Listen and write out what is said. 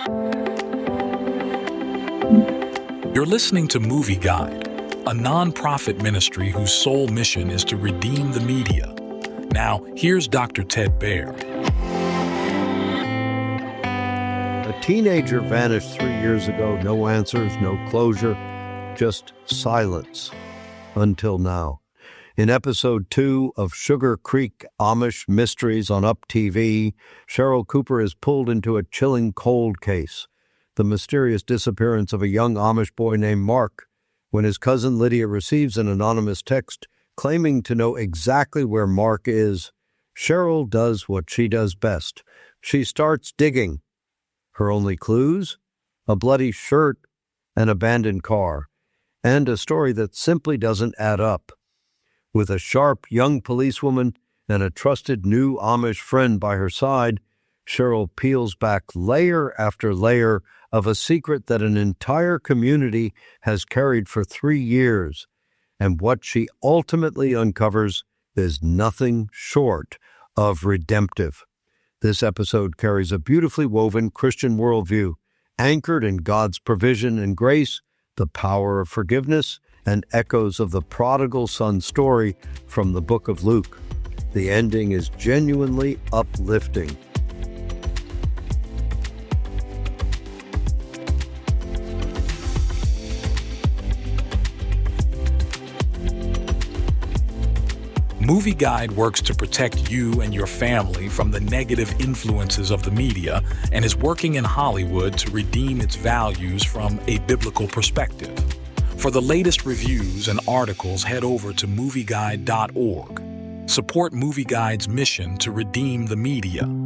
You're listening to Movie Guide, a non-profit ministry whose sole mission is to redeem the media. Now, here's Dr. Ted Baer. A teenager vanished 3 years ago. No answers, no closure, just silence. Until now. In episode 2 of Sugar Creek Amish Mysteries on Up TV, Cheryl Cooper is pulled into a chilling cold case. The mysterious disappearance of a young Amish boy named Mark, when his cousin Lydia receives an anonymous text claiming to know exactly where Mark is. Cheryl does what she does best. She starts digging. Her only clues? A bloody shirt, an abandoned car, and a story that simply doesn't add up. With a sharp young policewoman and a trusted new Amish friend by her side, Cheryl peels back layer after layer of a secret that an entire community has carried for 3 years. And what she ultimately uncovers is nothing short of redemptive. This episode carries a beautifully woven Christian worldview, anchored in God's provision and grace, the power of forgiveness, and echoes of the prodigal son story from the book of Luke. The ending is genuinely uplifting. Movie Guide works to protect you and your family from the negative influences of the media and is working in Hollywood to redeem its values from a biblical perspective. For the latest reviews and articles, head over to movieguide.org. Support Movie Guide's mission to redeem the media.